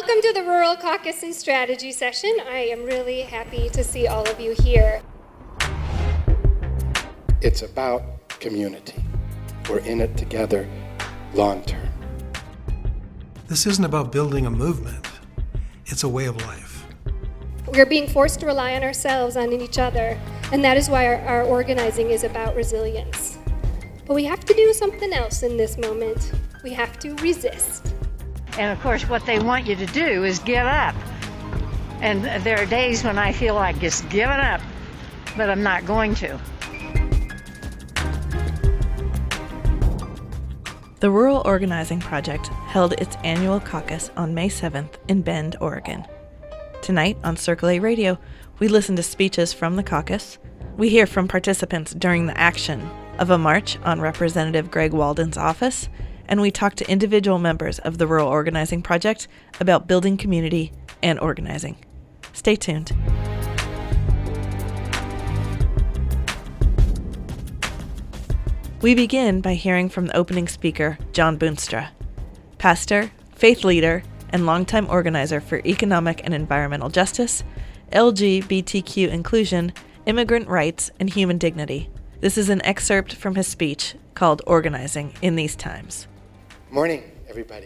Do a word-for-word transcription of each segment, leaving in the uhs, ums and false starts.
Welcome to the Rural Caucus and Strategy session. I am really happy to see all of you here. It's about community. We're in it together long term. This isn't about building a movement. It's a way of life. We're being forced to rely on ourselves, on each other, and that is why our, our organizing is about resilience. But we have to do something else in this moment. We have to resist. And of course, what they want you to do is give up. And there are days when I feel like just giving up, but I'm not going to. The Rural Organizing Project held its annual caucus on May seventh in Bend, Oregon. Tonight on Circle A Radio, we listen to speeches from the caucus. We hear from participants during the action of a march on Representative Greg Walden's office, and we talk to individual members of the Rural Organizing Project about building community and organizing. Stay tuned. We begin by hearing from the opening speaker, John Boonstra, pastor, faith leader, and longtime organizer for economic and environmental justice, L G B T Q inclusion, immigrant rights, and human dignity. This is an excerpt from his speech called Organizing in These Times. Morning, everybody.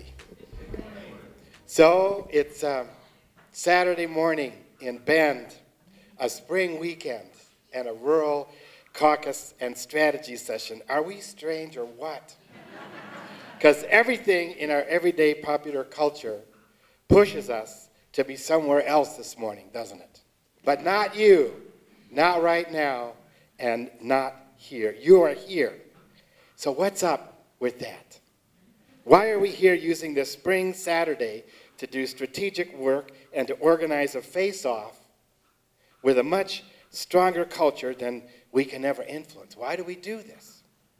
So it's um, Saturday morning in Bend, a spring weekend, and a rural caucus and strategy session. Are we strange or what? Because everything in our everyday popular culture pushes us to be somewhere else this morning, doesn't it? But not you, not right now, and not here. You are here. So what's up with that? Why are we here using this spring Saturday to do strategic work and to organize a face-off with a much stronger culture than we can ever influence? Why do we do this?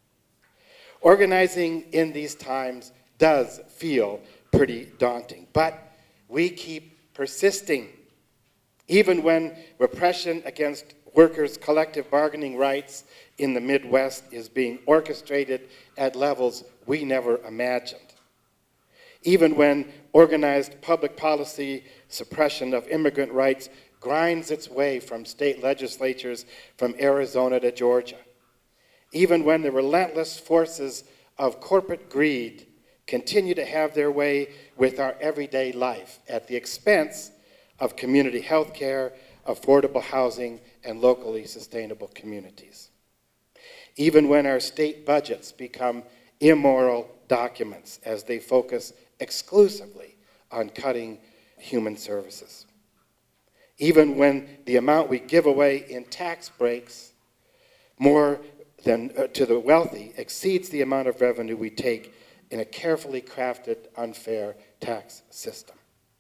Organizing in these times does feel pretty daunting, but we keep persisting. Even when repression against workers' collective bargaining rights in the Midwest is being orchestrated at levels we never imagined. Even when organized public policy suppression of immigrant rights grinds its way from state legislatures from Arizona to Georgia. Even when the relentless forces of corporate greed continue to have their way with our everyday life at the expense of community health care, affordable housing, and locally sustainable communities. Even when our state budgets become immoral documents as they focus exclusively on cutting human services. Even when the amount we give away in tax breaks more than uh, to the wealthy exceeds the amount of revenue we take in a carefully crafted, unfair tax system.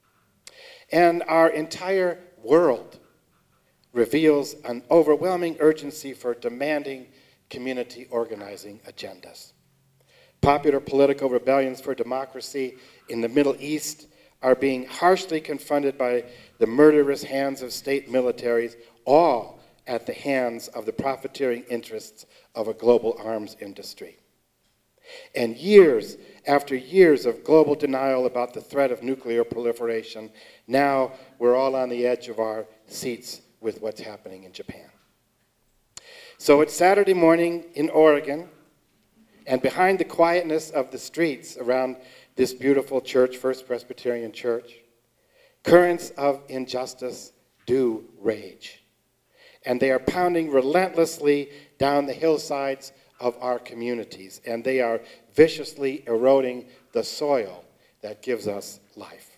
And our entire world reveals an overwhelming urgency for demanding community organizing agendas. Popular political rebellions for democracy in the Middle East are being harshly confronted by the murderous hands of state militaries, all at the hands of the profiteering interests of a global arms industry. And years after years of global denial about the threat of nuclear proliferation, now we're all on the edge of our seats with what's happening in Japan. So it's Saturday morning in Oregon, and behind the quietness of the streets around this beautiful church, First Presbyterian Church, currents of injustice do rage. And they are pounding relentlessly down the hillsides of our communities, and they are viciously eroding the soil that gives us life.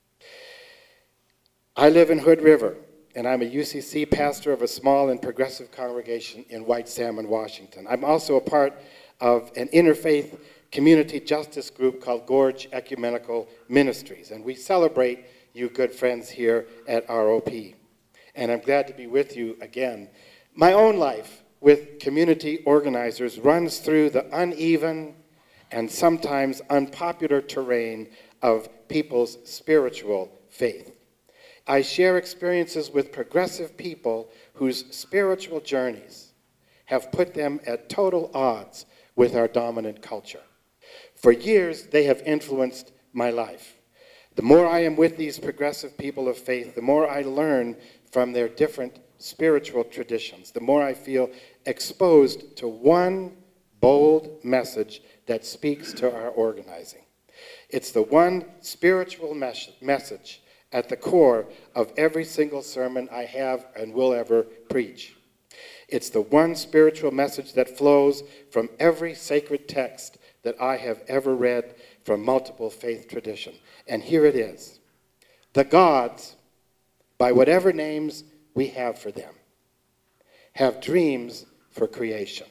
I live in Hood River, and I'm a U C C pastor of a small and progressive congregation in White Salmon, Washington. I'm also a part of an interfaith community justice group called Gorge Ecumenical Ministries, and we celebrate you good friends here at R O P. And I'm glad to be with you again. My own life with community organizers runs through the uneven and sometimes unpopular terrain of people's spiritual faith. I share experiences with progressive people whose spiritual journeys have put them at total odds with our dominant culture. For years, they have influenced my life. The more I am with these progressive people of faith, the more I learn from their different spiritual traditions, the more I feel exposed to one bold message that speaks to our organizing. It's the one spiritual mes- message at the core of every single sermon I have and will ever preach. It's the one spiritual message that flows from every sacred text that I have ever read from multiple faith traditions. And here it is. The gods, by whatever names we have for them, have dreams for creation.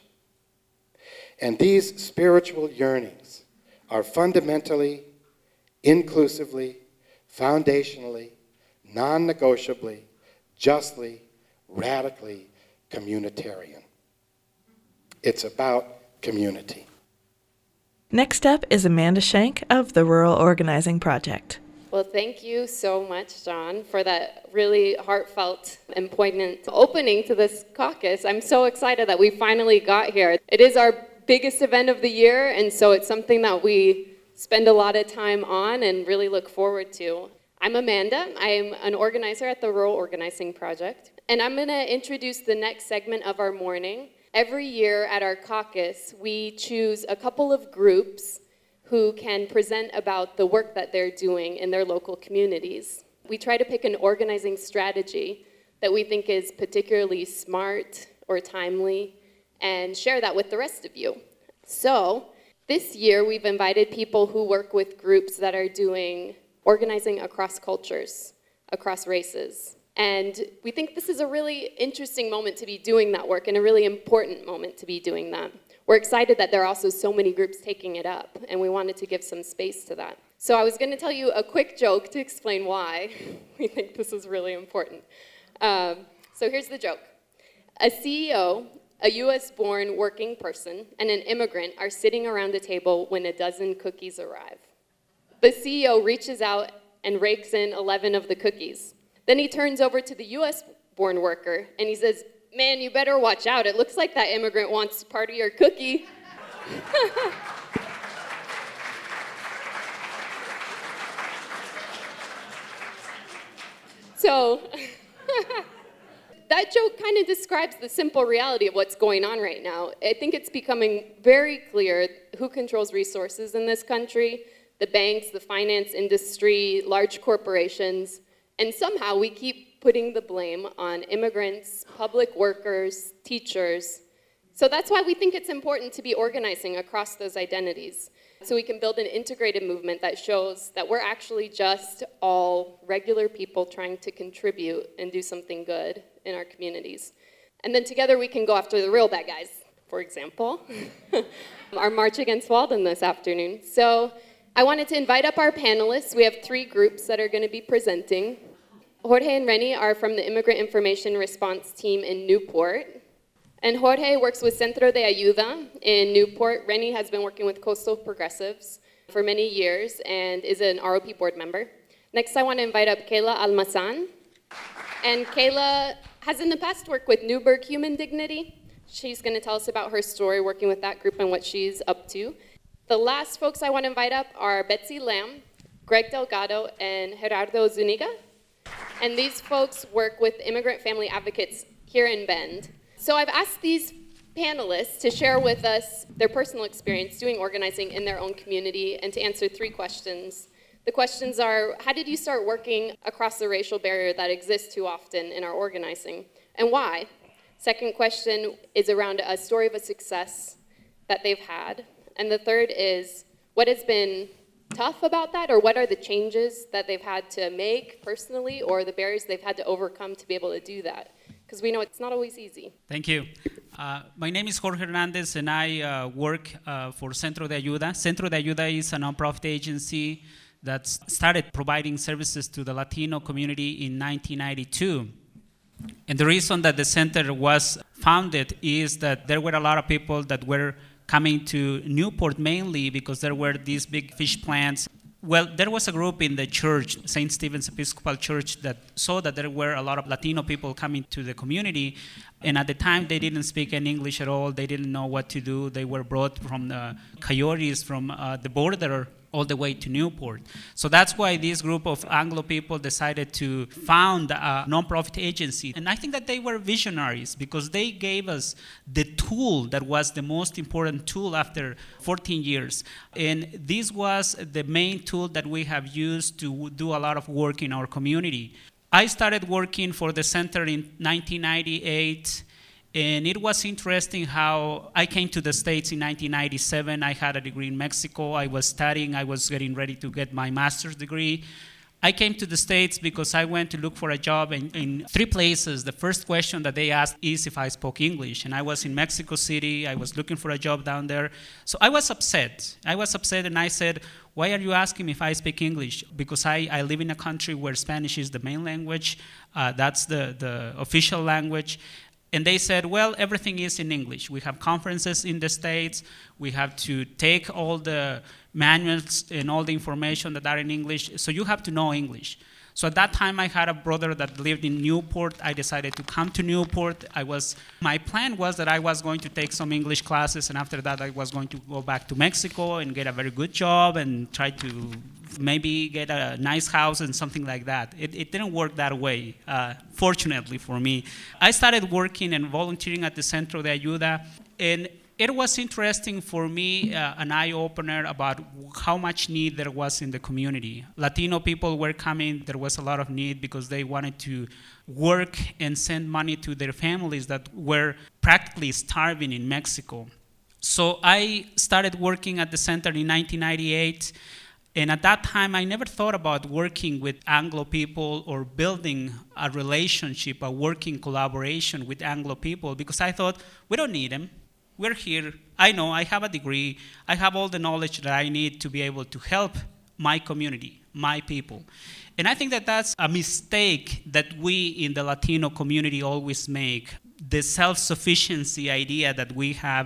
And these spiritual yearnings are fundamentally, inclusively, foundationally, non-negotiably, justly, radically communitarian. It's about community. Next up is Amanda Shank of the Rural Organizing Project. Well, thank you so much, John, for that really heartfelt and poignant opening to this caucus. I'm so excited that we finally got here. It is our biggest event of the year, and so it's something that we spend a lot of time on and really look forward to. I'm Amanda. I'm an organizer at the Rural Organizing Project, and I'm going to introduce the next segment of our morning. Every year at our caucus, we choose a couple of groups who can present about the work that they're doing in their local communities. We try to pick an organizing strategy that we think is particularly smart or timely and share that with the rest of you. So this year, we've invited people who work with groups that are doing organizing across cultures, across races. And we think this is a really interesting moment to be doing that work and a really important moment to be doing that. We're excited that there are also so many groups taking it up, and we wanted to give some space to that. So I was going to tell you a quick joke to explain why we think this is really important. Um, so here's the joke. A C E O, a U S-born working person, and an immigrant are sitting around a table when a dozen cookies arrive. The C E O reaches out and rakes in eleven of the cookies. Then he turns over to the U S-born worker, and he says, "Man, you better watch out. It looks like that immigrant wants part of your cookie." So, that joke kind of describes the simple reality of what's going on right now. I think it's becoming very clear who controls resources in this country: the banks, the finance industry, large corporations, and somehow we keep putting the blame on immigrants, public workers, teachers. So that's why we think it's important to be organizing across those identities, so we can build an integrated movement that shows that we're actually just all regular people trying to contribute and do something good in our communities. And then together we can go after the real bad guys, for example, our March Against Walden this afternoon. So I wanted to invite up our panelists. We have three groups that are going to be presenting. Jorge and Renny are from the Immigrant Information Response Team in Newport. And Jorge works with Centro de Ayuda in Newport. Renny has been working with Coastal Progressives for many years and is an R O P board member. Next, I want to invite up Kayla Almazan. And Kayla has in the past worked with Newburgh Human Dignity. She's going to tell us about her story working with that group and what she's up to. The last folks I want to invite up are Betsy Lamb, Greg Delgado, and Gerardo Zuniga. And these folks work with immigrant family advocates here in Bend. So I've asked these panelists to share with us their personal experience doing organizing in their own community and to answer three questions. The questions are, how did you start working across the racial barrier that exists too often in our organizing, and why? Second question is around a story of a success that they've had. And the third is, what has been tough about that, or what are the changes that they've had to make personally, or the barriers they've had to overcome to be able to do that? Because we know it's not always easy. Thank you. Uh, my name is Jorge Hernandez, and I uh, work uh, for Centro de Ayuda. Centro de Ayuda is a nonprofit agency that started providing services to the Latino community in nineteen ninety-two. And the reason that the center was founded is that there were a lot of people that were coming to Newport mainly because there were these big fish plants. Well, there was a group in the church, Saint Stephen's Episcopal Church, that saw that there were a lot of Latino people coming to the community, and at the time they didn't speak any English at all. They didn't know what to do. They were brought from the coyotes from uh, the border all the way to Newport. So that's why this group of Anglo people decided to found a nonprofit agency. And I think that they were visionaries because they gave us the tool that was the most important tool after fourteen years. And this was the main tool that we have used to do a lot of work in our community. I started working for the center in nineteen ninety-eight. And it was interesting how I came to the States in nineteen ninety-seven. I had a degree in Mexico. I was studying. I was getting ready to get my master's degree. I came to the States because I went to look for a job in, in three places. The first question that they asked is if I spoke English. And I was in Mexico City. I was looking for a job down there. So I was upset. I was upset, and I said, why are you asking me if I speak English? Because I, I live in a country where Spanish is the main language. Uh, that's the, the official language. And they said, well, everything is in English. We have conferences in the States. We have to take all the manuals and all the information that are in English. So you have to know English. So at that time, I had a brother that lived in Newport. I decided to come to Newport. I was, my plan was that I was going to take some English classes, and after that, I was going to go back to Mexico and get a very good job and try to maybe get a nice house and something like that. It, it didn't work that way, uh, fortunately for me. I started working and volunteering at the Centro de Ayuda, and it was interesting for me, uh, an eye-opener about how much need there was in the community. Latino people were coming. There was a lot of need because they wanted to work and send money to their families that were practically starving in Mexico. So I started working at the center in nineteen ninety-eight. And at that time, I never thought about working with Anglo people or building a relationship, a working collaboration with Anglo people, because I thought, we don't need them. We're here. I know. I have a degree. I have all the knowledge that I need to be able to help my community, my people. And I think that that's a mistake that we in the Latino community always make, the self-sufficiency idea that we have.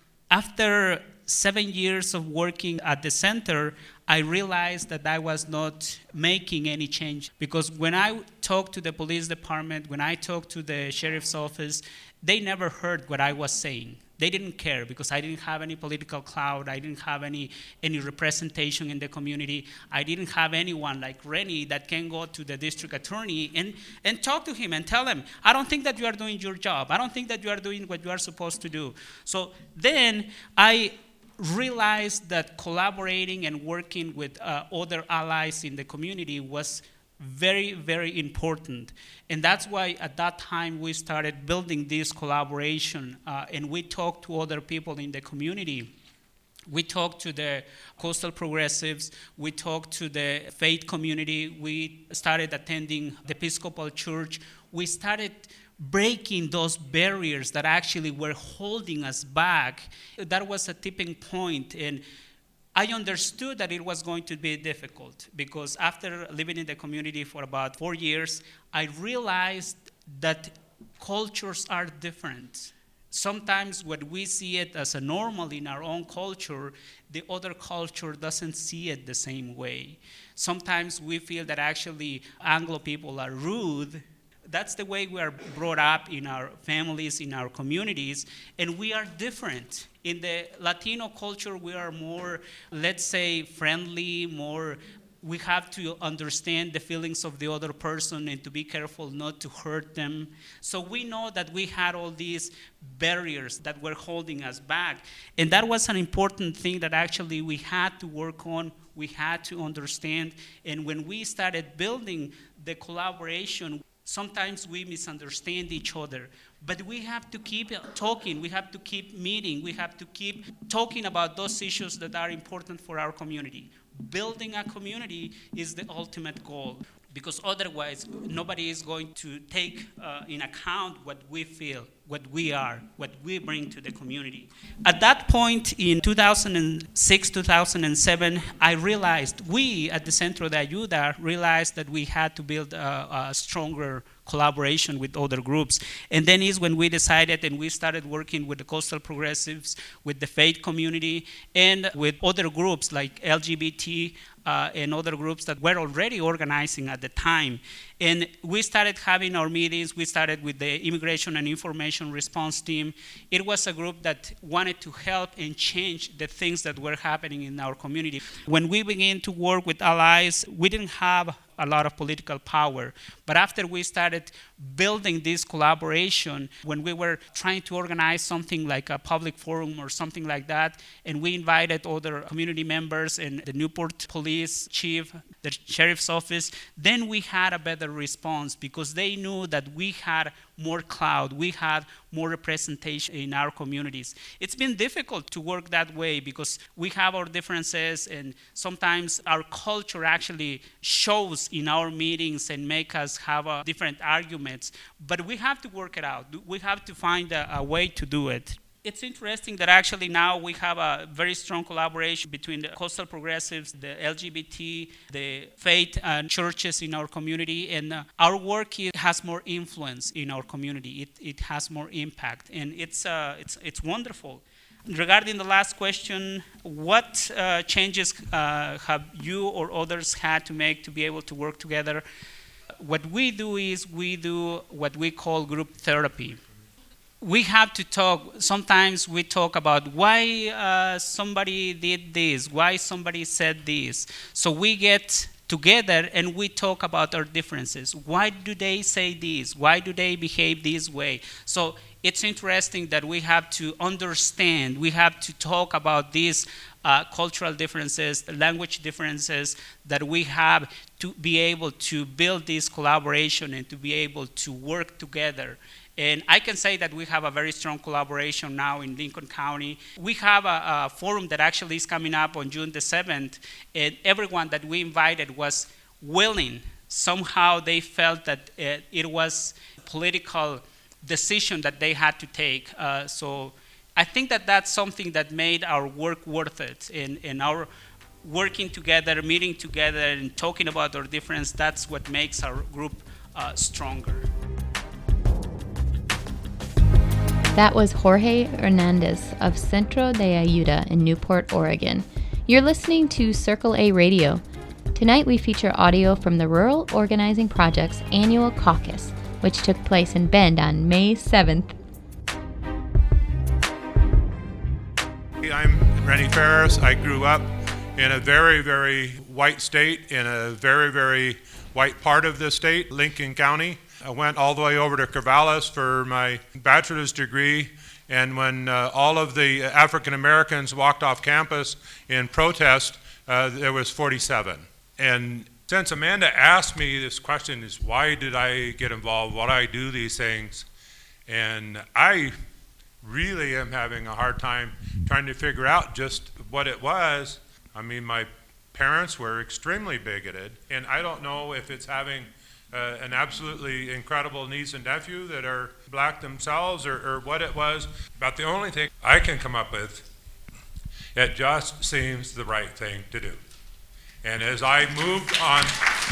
After seven years of working at the center, I realized that I was not making any change. Because when I talked to the police department, when I talked to the sheriff's office, they never heard what I was saying. They didn't care because I didn't have any political clout. I didn't have any, any representation in the community. I didn't have anyone like Rennie that can go to the district attorney and, and talk to him and tell him, I don't think that you are doing your job. I don't think that you are doing what you are supposed to do. So then I realized that collaborating and working with uh, other allies in the community was very, very important. And that's why at that time we started building this collaboration, uh, and we talked to other people in the community. We talked to the coastal progressives, we talked to the faith community, we started attending the Episcopal Church, we started breaking those barriers that actually were holding us back. That was a tipping point, and I understood that it was going to be difficult because after living in the community for about four years, I realized that cultures are different. Sometimes when we see it as a normal in our own culture, the other culture doesn't see it the same way. Sometimes we feel that actually Anglo people are rude. That's the way we are brought up in our families, in our communities, and we are different. In the Latino culture, we are more, let's say, friendly, more, we have to understand the feelings of the other person and to be careful not to hurt them. So we know that we had all these barriers that were holding us back. And that was an important thing that actually we had to work on, we had to understand. And when we started building the collaboration, sometimes we misunderstand each other, but we have to keep talking, we have to keep meeting, we have to keep talking about those issues that are important for our community. Building a community is the ultimate goal, because otherwise nobody is going to take uh, in account what we feel, what we are, what we bring to the community. At that point in two thousand six, two thousand seven, I realized, we at the Centro de Ayuda realized that we had to build a, a stronger collaboration with other groups. And then is when we decided and we started working with the coastal progressives, with the faith community, and with other groups like L G B T uh, and other groups that were already organizing at the time. And we started having our meetings. We started with the Immigration and Information Response Team. It was a group that wanted to help and change the things that were happening in our community. When we began to work with allies, we didn't have a lot of political power. But after we started building this collaboration, when we were trying to organize something like a public forum or something like that, and we invited other community members and the Newport Police Chief, the Sheriff's Office, then we had a better response because they knew that we had more clout, we had more representation in our communities. It's been difficult to work that way because we have our differences, and sometimes our culture actually shows in our meetings and make us have uh, different arguments, but we have to work it out. We have to find a, a way to do it. It's interesting that actually now we have a very strong collaboration between the coastal progressives, the L G B T, the faith and churches in our community, and uh, our work is, has more influence in our community. It, it has more impact, and it's, uh, it's, it's wonderful. Regarding the last question, what uh, changes uh, have you or others had to make to be able to work together? What we do is we do what we call group therapy. We have to talk. Sometimes we talk about why uh, somebody did this, why somebody said this. So we get together and we talk about our differences. Why do they say this? Why do they behave this way? So it's interesting that we have to understand, we have to talk about these uh, cultural differences, the language differences that we have to be able to build this collaboration and to be able to work together. And I can say that we have a very strong collaboration now in Lincoln County. We have a, a forum that actually is coming up on June the seventh, and everyone that we invited was willing. Somehow they felt that it, it was a political decision that they had to take. Uh, so I think that that's something that made our work worth it. In, in our working together, meeting together, and talking about our difference, that's what makes our group uh, stronger. That was Jorge Hernandez of Centro de Ayuda in Newport, Oregon. You're listening to Circle A Radio. Tonight we feature audio from the Rural Organizing Project's annual caucus, which took place in Bend on May seventh. I'm Rennie Ferris. I grew up in a very, very white state, in a very, very white part of the state, Lincoln County. I went all the way over to Corvallis for my bachelor's degree, and when uh, all of the African Americans walked off campus in protest, uh, there was forty-seven. And since Amanda asked me this question, is why did I get involved, why do I do these things? And I really am having a hard time trying to figure out just what it was. I mean, my parents were extremely bigoted, and I don't know if it's having Uh, an absolutely incredible niece and nephew that are black themselves, or, or what it was. But the only thing I can come up with, it just seems the right thing to do. And as I moved on,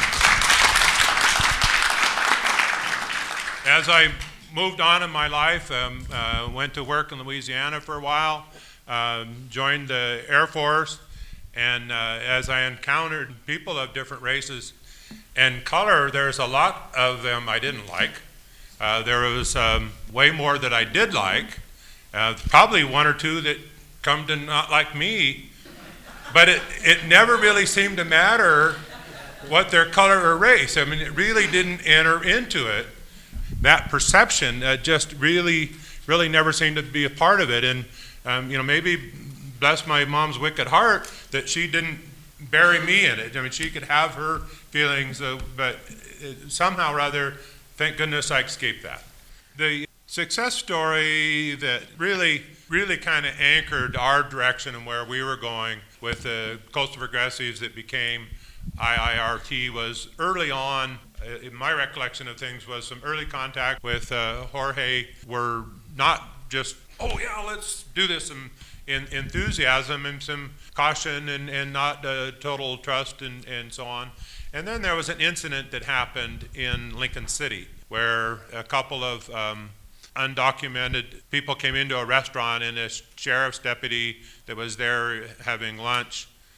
as I moved on in my life, um, uh, went to work in Louisiana for a while, um, joined the Air Force, and uh, as I encountered people of different races and color, there's a lot of them I didn't like. Uh, there was um, way more that I did like, uh, probably one or two that come to not like me, but it, it never really seemed to matter what their color or race. I mean, it really didn't enter into it. That perception uh, just really, really never seemed to be a part of it. And, um, you know, maybe bless my mom's wicked heart that she didn't bury me in it. I mean, she could have her feelings, uh, but it, somehow or other, thank goodness I escaped that. The success story that really, really kind of anchored our direction and where we were going with the Coastal Progressives that became I I R T was early on. Uh, in my recollection of things was some early contact with uh, Jorge. Were not just, oh yeah, let's do this, and in enthusiasm and some caution and, and not uh, total trust and, and so on. And then there was an incident that happened in Lincoln City where a couple of um, undocumented people came into a restaurant, and a sheriff's deputy that was there having lunch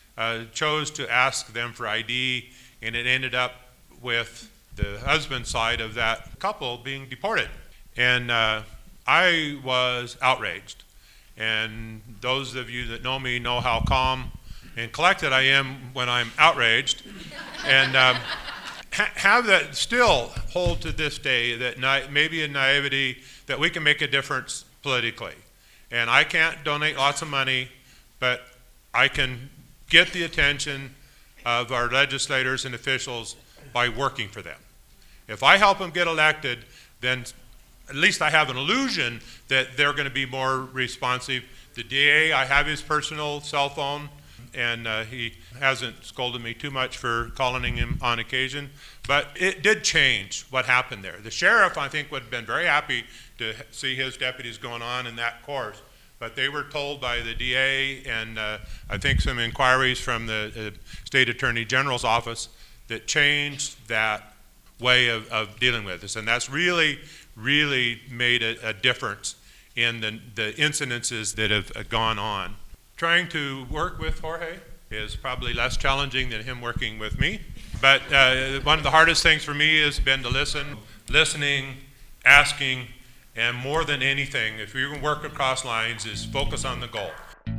uh, chose to ask them for I D, and it ended up with the husband side of that couple being deported. And uh, I was outraged. And those of you that know me know how calm and collected I am when I'm outraged. And um, ha- have that still hold to this day, that na- maybe in naivety, that we can make a difference politically. And I can't donate lots of money, but I can get the attention of our legislators and officials by working for them. If I help them get elected, then at least I have an illusion that they're going to be more responsive. The D A, I have his personal cell phone, and uh, he hasn't scolded me too much for calling him on occasion. But it did change what happened there. The sheriff, I think, would have been very happy to see his deputies going on in that course. But they were told by the D A and uh, I think some inquiries from the uh, State Attorney General's office that changed that way of, of dealing with this. And that's really, really made a, a difference in the, the incidences that have uh, gone on. Trying to work with Jorge is probably less challenging than him working with me. But uh, one of the hardest things for me has been to listen, listening, asking, and more than anything, if you're going to work across lines, is focus on the goal.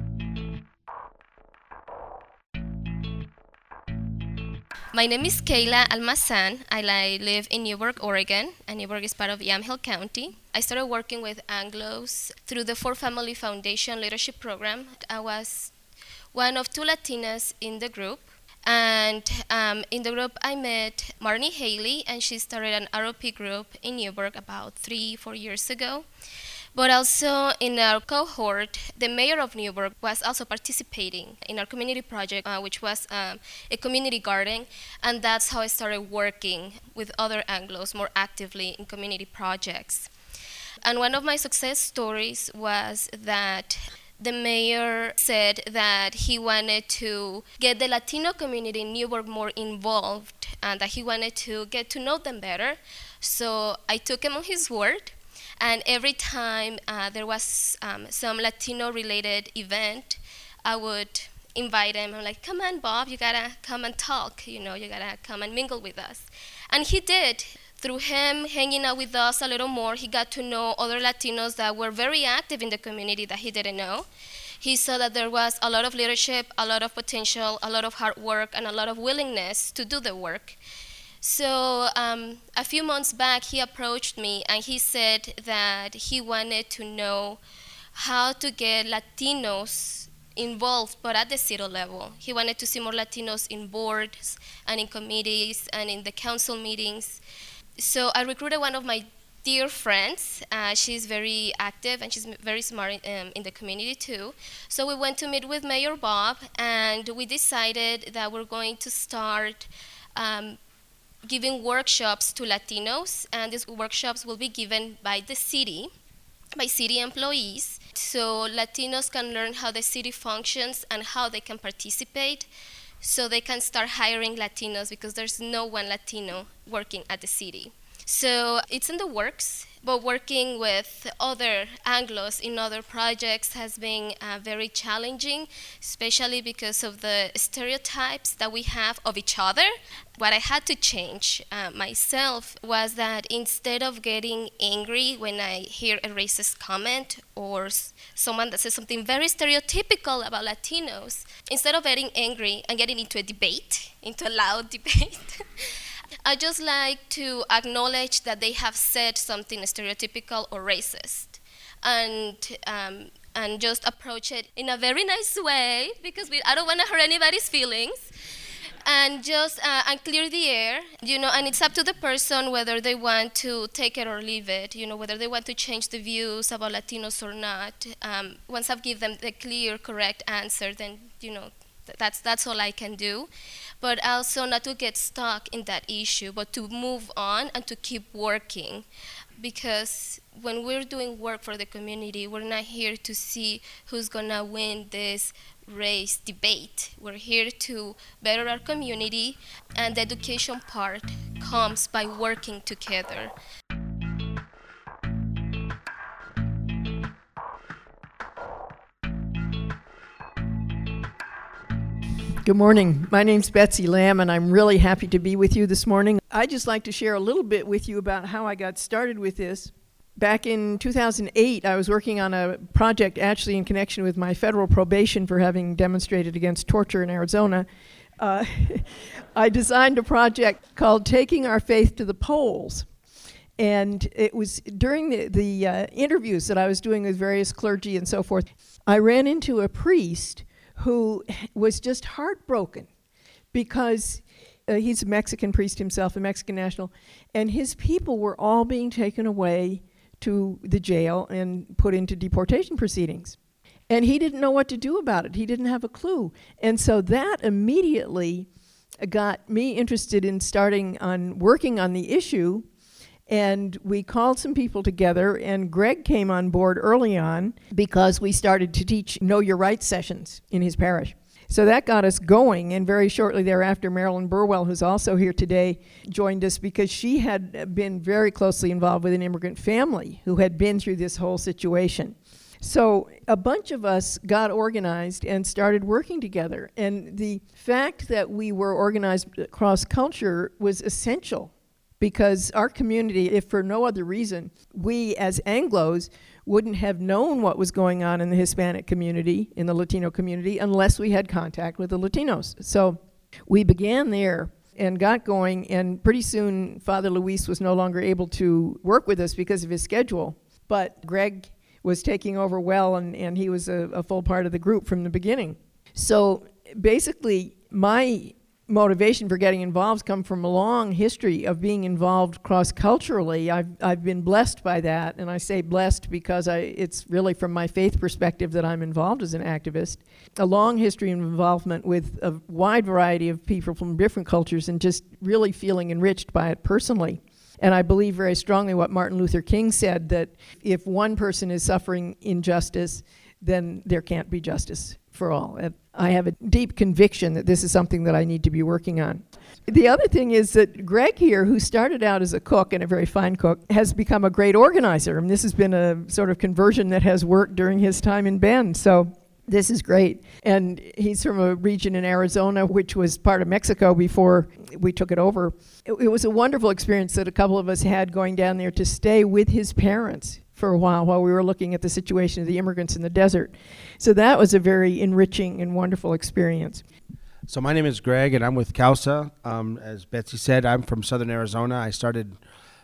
My name is Kayla Almazan. I live in Newburgh, Oregon, and Newburgh is part of Yamhill County. I started working with Anglos through the For Family Foundation Leadership Program. I was one of two Latinas in the group. And um, in the group, I met Marnie Haley, and she started an R O P group in Newburgh about three, four years ago. But also in our cohort, the mayor of Newburgh was also participating in our community project, uh, which was um, a community garden, and that's how I started working with other Anglos more actively in community projects. And one of my success stories was that the mayor said that he wanted to get the Latino community in Newburgh more involved and that he wanted to get to know them better. So I took him on his word, and every time uh, there was um, some Latino-related event, I would invite him. I'm like, come on, Bob, you gotta come and talk, you know, you gotta come and mingle with us. And he did. Through him hanging out with us a little more, he got to know other Latinos that were very active in the community that he didn't know. He saw that there was a lot of leadership, a lot of potential, a lot of hard work, and a lot of willingness to do the work. So um, a few months back, he approached me, and he said that he wanted to know how to get Latinos involved, but at the city level. He wanted to see more Latinos in boards and in committees and in the council meetings. So I recruited one of my dear friends. Uh, she's very active and she's very smart um, in the community too. So we went to meet with Mayor Bob, and we decided that we're going to start um, giving workshops to Latinos, and these workshops will be given by the city, by city employees, so Latinos can learn how the city functions and how they can participate, so they can start hiring Latinos, because there's no one Latino working at the city. So it's in the works, but working with other Anglos in other projects has been uh, very challenging, especially because of the stereotypes that we have of each other. What I had to change uh, myself was that instead of getting angry when I hear a racist comment or s- someone that says something very stereotypical about Latinos, instead of getting angry and getting into a debate, into a loud debate, I just like to acknowledge that they have said something stereotypical or racist, and um, and just approach it in a very nice way, because we, I don't want to hurt anybody's feelings, and just uh, and clear the air, you know. And it's up to the person whether they want to take it or leave it, you know, whether they want to change the views about Latinos or not. Um, once I've given them the clear, correct answer, then you know. That's that's all I can do, but also not to get stuck in that issue, but to move on and to keep working, because when we're doing work for the community, we're not here to see who's gonna win this race debate. We're here to better our community, and the education part comes by working together. Good morning. My name's Betsy Lamb, and I'm really happy to be with you this morning. I'd just like to share a little bit with you about how I got started with this. Back in two thousand eight, I was working on a project actually in connection with my federal probation for having demonstrated against torture in Arizona. Uh, I designed a project called Taking Our Faith to the Polls. And it was during the, the uh, interviews that I was doing with various clergy and so forth, I ran into a priest who was just heartbroken because uh, he's a Mexican priest himself, a Mexican national, and his people were all being taken away to the jail and put into deportation proceedings. And he didn't know what to do about it. He didn't have a clue. And so that immediately got me interested in starting on working on the issue. And we called some people together, and Greg came on board early on because we started to teach Know Your Rights sessions in his parish. So that got us going, and very shortly thereafter, Marilyn Burwell, who's also here today, joined us because she had been very closely involved with an immigrant family who had been through this whole situation. So a bunch of us got organized and started working together. And the fact that we were organized across culture was essential, because our community, if for no other reason, we as Anglos wouldn't have known what was going on in the Hispanic community, in the Latino community, unless we had contact with the Latinos. So we began there and got going, and pretty soon Father Luis was no longer able to work with us because of his schedule. But Greg was taking over well, and, and he was a, a full part of the group from the beginning. So basically, my motivation for getting involved come from a long history of being involved cross-culturally. I've, I've been blessed by that, and I say blessed because I, it's really from my faith perspective that I'm involved as an activist. A long history of involvement with a wide variety of people from different cultures and just really feeling enriched by it personally. And I believe very strongly what Martin Luther King said, that if one person is suffering injustice, then there can't be justice for all. And I have a deep conviction that this is something that I need to be working on. The other thing is that Greg here, who started out as a cook and a very fine cook, has become a great organizer. And this has been a sort of conversion that has worked during his time in Bend. So this is great. And he's from a region in Arizona, which was part of Mexico before we took it over. It, it was a wonderful experience that a couple of us had going down there to stay with his parents for a while while we were looking at the situation of the immigrants in the desert. So that was a very enriching and wonderful experience. So my name is Greg, and I'm with CAUSA. Um, as Betsy said, I'm from Southern Arizona. I started,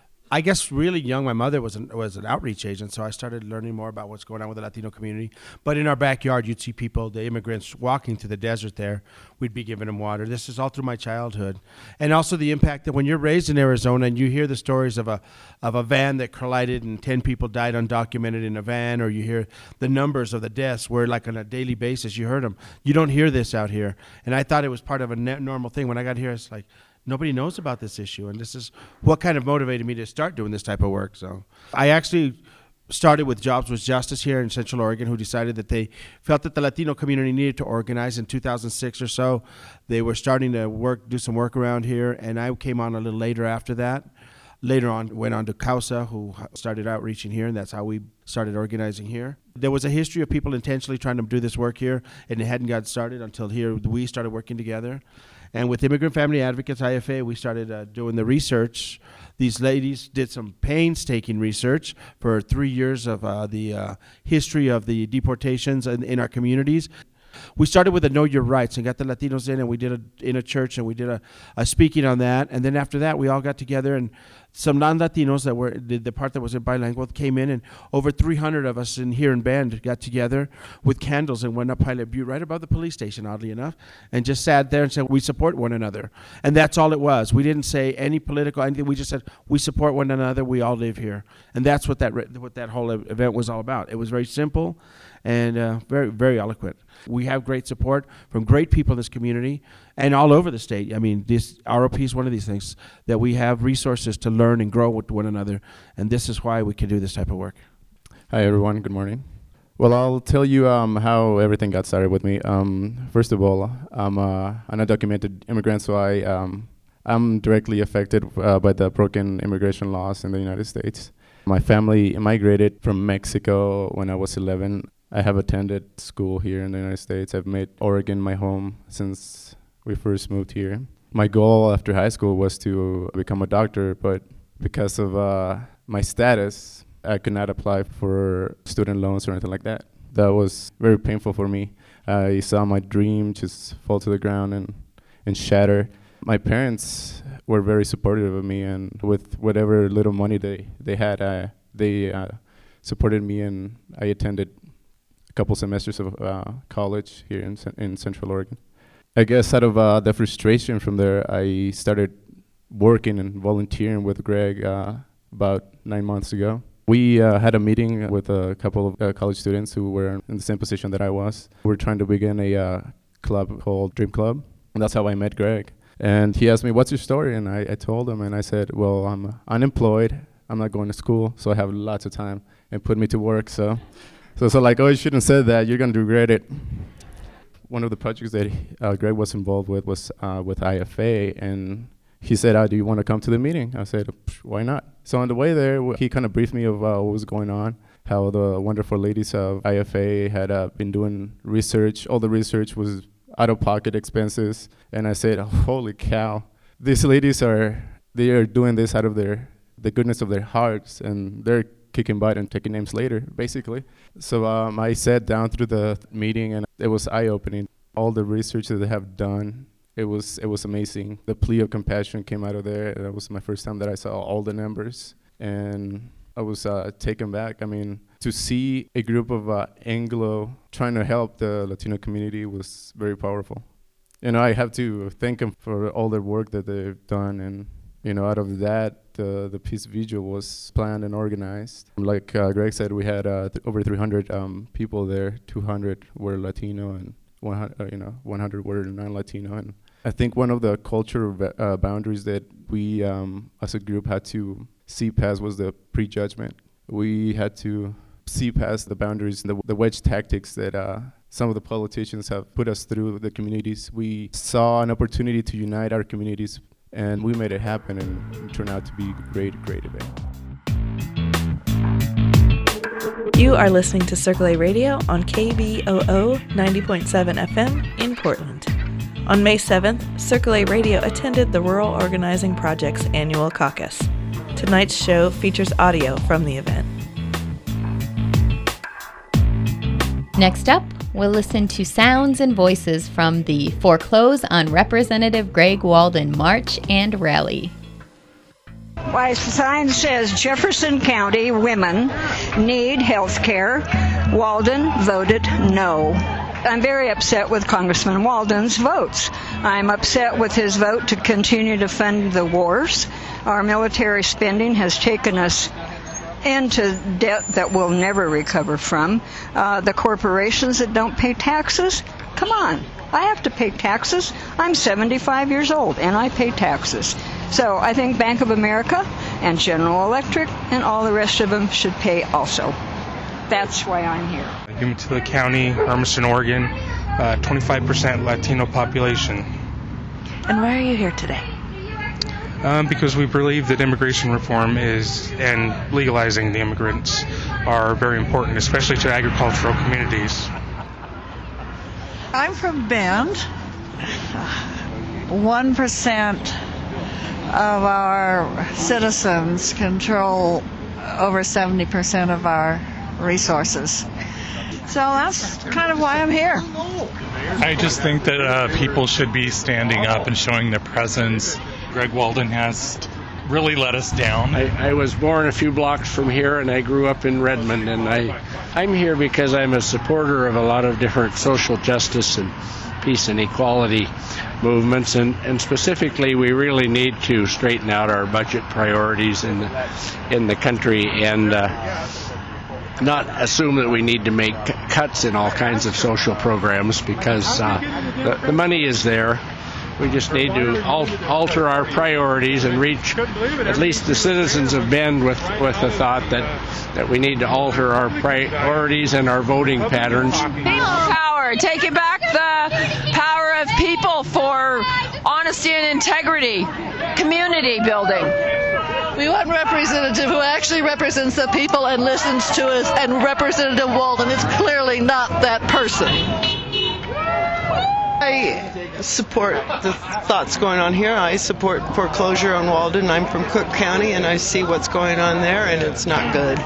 I guess, really young. My mother was an, was an outreach agent, so I started learning more about what's going on with the Latino community. But in our backyard, you'd see people, the immigrants, walking through the desert there. We'd be giving them water. This is all through my childhood. And also the impact that when you're raised in Arizona and you hear the stories of a of a van that collided and ten people died undocumented in a van, or you hear the numbers of the deaths where, like, on a daily basis, you heard them. You don't hear this out here. And I thought it was part of a normal thing. When I got here, it's like, nobody knows about this issue, and this is what kind of motivated me to start doing this type of work. So I actually started with Jobs with Justice here in Central Oregon, who decided that they felt that the Latino community needed to organize in two thousand six or so. They were starting to work, do some work around here, and I came on a little later after that. Later on, went on to CAUSA, who started outreaching here, and that's how we started organizing here. There was a history of people intentionally trying to do this work here, and it hadn't got started until here we started working together. And with Immigrant Family Advocates, I F A, we started uh, doing the research. These ladies did some painstaking research for three years of uh, the uh, history of the deportations in, in our communities. We started with a Know Your Rights and got the Latinos in, and we did a in a church, and we did a, a speaking on that. And then after that, we all got together, and some non-Latinos that were the, the part that was in bilingual came in, and over three hundred of us in here in Bend got together with candles and went up Pilot Butte right above the police station, oddly enough, and just sat there and said, we support one another. And that's all it was. We didn't say any political anything. We just said, we support one another. We all live here. And that's what that what that whole event was all about. It was very simple and uh, very, very eloquent. We have great support from great people in this community and all over the state. I mean, this R O P is one of these things that we have resources to learn and grow with one another, and this is why we can do this type of work. Hi, everyone. Good morning. Well, I'll tell you um, how everything got started with me. Um, first of all, I'm uh, an undocumented immigrant, so I, um, I'm directly affected uh, by the broken immigration laws in the United States. My family immigrated from Mexico when I was eleven. I have attended school here in the United States. I've made Oregon my home since we first moved here. My goal after high school was to become a doctor, but because of uh, my status, I could not apply for student loans or anything like that. That was very painful for me. I saw my dream just fall to the ground and, and shatter. My parents were very supportive of me, and with whatever little money they, they had, I, they uh, supported me, and I attended a couple semesters of uh, college here in, in Central Oregon. I guess out of uh, the frustration from there, I started working and volunteering with Greg uh, about nine months ago. We uh, had a meeting with a couple of uh, college students who were in the same position that I was. We were trying to begin a uh, club called Dream Club, and that's how I met Greg. And he asked me, what's your story? And I, I told him, and I said, well, I'm unemployed. I'm not going to school, so I have lots of time, and put me to work. So, so, so like, oh, you shouldn't have said that. You're going to regret it. One of the projects that uh, Greg was involved with was uh, with I F A, and he said, oh, do you want to come to the meeting? I said, why not? So on the way there, w- he kind of briefed me of uh, what was going on, how the wonderful ladies of I F A had uh, been doing research. All the research was out-of-pocket expenses. And I said, oh, holy cow, these ladies are, they are doing this out of their, the goodness of their hearts, and they're kicking butt and taking names later, basically. So um, I sat down through the meeting, and it was eye-opening. All the research that they have done, It was it was amazing. The plea of compassion came out of there. That was my first time that I saw all the numbers, and I was uh, taken back. I mean, to see a group of uh, Anglo trying to help the Latino community was very powerful. You know, I have to thank them for all their work that they've done, and you know, out of that, the the peace vigil was planned and organized. Like uh, Greg said, we had uh, th- over three hundred um, people there. two hundred were Latino, and one hundred, uh, you know, one hundred were non-Latino, and I think one of the cultural uh, boundaries that we um, as a group had to see past was the prejudgment. We had to see past the boundaries and the, the wedge tactics that uh, some of the politicians have put us through the communities. We saw an opportunity to unite our communities, and we made it happen, and it turned out to be a great, great event. You are listening to Circle A Radio on K B O O ninety point seven F M in Portland. On May seventh, Circle A Radio attended the Rural Organizing Project's annual caucus. Tonight's show features audio from the event. Next up, we'll listen to sounds and voices from the Foreclose on Representative Greg Walden March and Rally. Why, the sign says Jefferson County women need health care. Walden voted no. I'm very upset with Congressman Walden's votes. I'm upset with his vote to continue to fund the wars. Our military spending has taken us into debt that we'll never recover from. Uh, the corporations that don't pay taxes, come on. I have to pay taxes. I'm seventy-five years old, and I pay taxes. So I think Bank of America and General Electric and all the rest of them should pay also. That's why I'm here. Umatilla County, Hermiston, Oregon, uh, twenty-five percent Latino population. And why are you here today? Um, because we believe that immigration reform is, and legalizing the immigrants are very important, especially to agricultural communities. I'm from Bend. One percent of our citizens control over seventy percent of our resources. So that's kind of why I'm here. I just think that uh, people should be standing up and showing their presence. Greg Walden has really let us down. I, I was born a few blocks from here, and I grew up in Redmond, and I, I'm here because I'm a supporter of a lot of different social justice and peace and equality movements, and, and specifically we really need to straighten out our budget priorities in the, in the country, and uh, not assume that we need to make c- cuts in all kinds of social programs, because uh, the, the money is there. We just need to al- alter our priorities and reach at least the citizens of Bend with, with the thought that, that we need to alter our priorities and our voting patterns. People power, taking back the power of people for honesty and integrity, community building. We want a representative who actually represents the people and listens to us, and Representative Walden is clearly not that person. I support the thoughts going on here. I support foreclosure on Walden. I'm from Cook County, and I see what's going on there, and it's not good.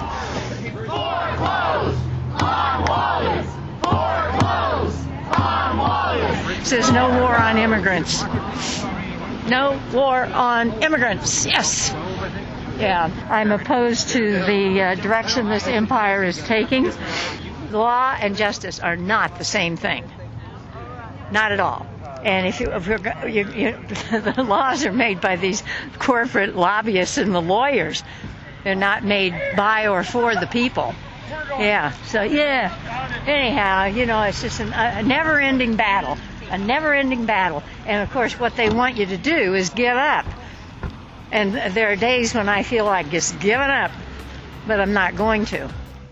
It says no war on immigrants. No war on immigrants, yes. Yeah, I'm opposed to the uh, direction this empire is taking. Law and justice are not the same thing. Not at all. And if, you, if you're, you, you, the laws are made by these corporate lobbyists and the lawyers. They're not made by or for the people. Yeah, so yeah. Anyhow, you know, it's just an, a never-ending battle. A never-ending battle. And, of course, what they want you to do is give up. And there are days when I feel like just giving up, but I'm not going to.